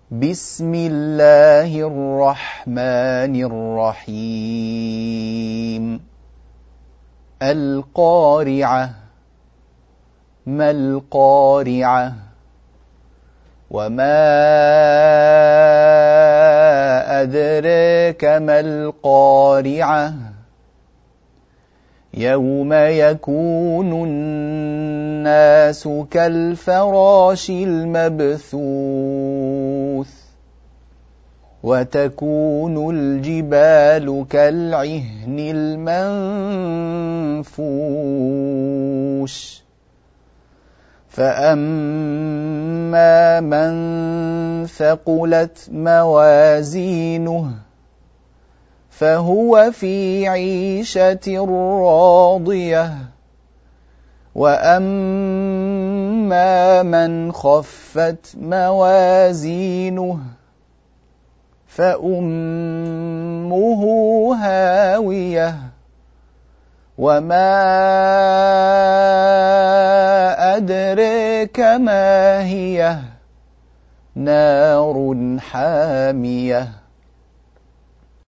بسم الله الرحمن الرحيم القارعة ما القارعة وما أدراك ما القارعة يوم يكون الناس كالفراش المبثوث وتكون الجبال كالعهن المنفوش فأما من ثقلت موازينه فهو في عيشة راضية وأما من خفت موازينه فأمه هاوية وما أدريك ما هي نار حامية